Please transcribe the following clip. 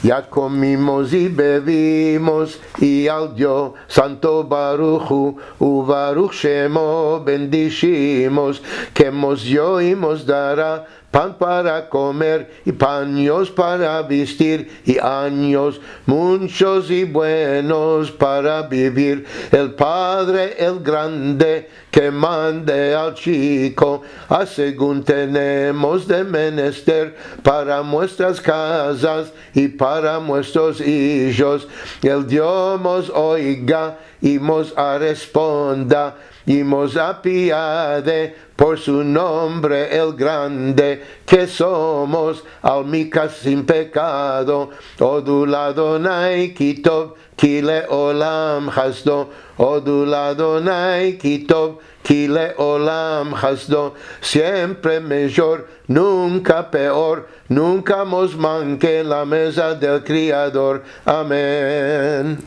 Ya comimos y bebimos, y al Dios Santo Baruchu, Baruch Shemo, bendicimos, que nos dio y nos dará pan para comer y paños para vestir y años muchos y buenos para vivir. El Padre, el grande, que mande al chico, a según tenemos de menester para nuestras casas y para nuestros hijos. El Dios nos oiga y nos responda y nos apiade por su nombre el grande, que somos almicas sin pecado. Odul Adonai kitov ki leolam chasdo, Odul Adonai kitov ki leolam chasdo. Siempre mejor, nunca peor, nunca nos manque la mesa del Criador. Amén.